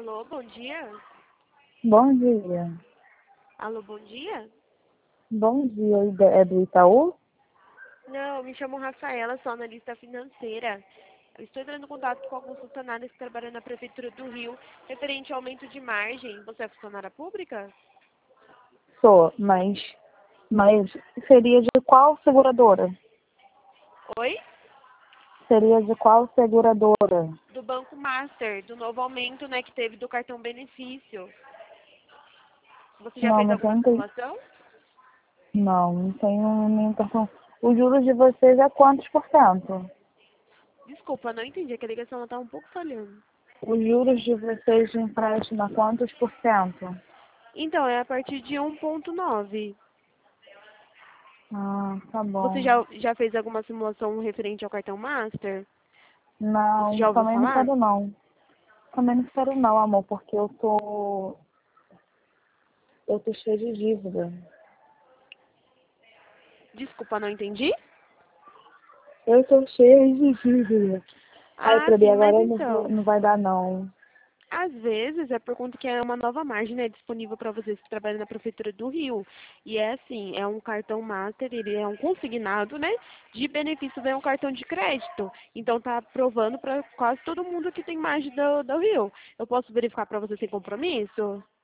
Alô, bom dia? Bom dia. Alô, bom dia? Bom dia, é do Itaú? Não, me chamo Rafaela, sou analista financeira. Eu estou entrando em contato com alguns funcionários que trabalham na Prefeitura do Rio, referente ao aumento de margem. Você é funcionária pública? Sou, mas seria de qual seguradora? Oi? Seria de qual seguradora? Do Banco Master, do novo aumento, né, que teve do cartão benefício. Você já Não, fez não alguma tenho, simulação? não tenho nenhum cartão. O juros de vocês é quantos por cento? Desculpa, não entendi, que a ligação está um pouco falhando. Os juros de vocês de empréstimo é quantos por cento? Então, é a partir de 1,9. Ah, tá Você bom. já fez alguma simulação referente ao cartão Master? Você Não, já ouviu também não falar? quero não. Também não quero não, amor, porque eu tô cheia de dívida. Desculpa, não entendi? Eu tô cheia de dívida. Aí Ah, pra mim sim, mas agora então, não vai dar não. às vezes é por conta que é uma nova margem, né, disponível para vocês que trabalham na Prefeitura do Rio. E é assim, é um cartão Master, ele é um consignado, né, de benefícios, é um cartão de crédito. Então tá aprovando para quase todo mundo que tem margem do Rio. Eu posso verificar para você sem compromisso?